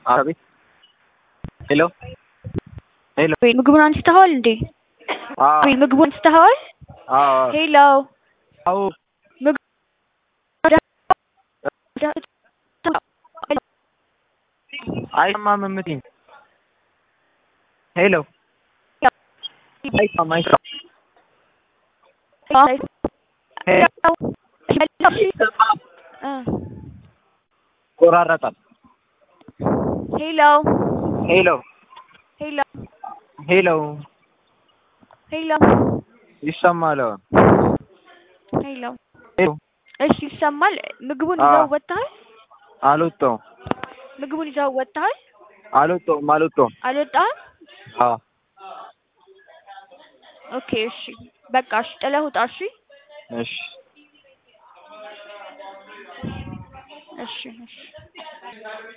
አቤት ሄሎ ሄሎ ምግቡን አንስተሃል እንዴ? ምግቡን አንስተሃል? ሄሎ አዎ አይሰማም እምትይኝ ሄሎ አይሰማም ቆራረጣል ሄሎ ሄሎ ሄሎ ሄሎ ሄሎ ይሰማል ሄሎ ሄሎ እሺ ይሰማል። ምግቡን ይዘው ወጥተሃል? አልወጣሁም። ምግቡን ይዘው ወጥተሃል? አልወጣሁም። አልወጣህም? አዎ ኦኬ እሺ በቃ እሺ ጥለህ ውጣ። እሺ እሺ እሺ እሺ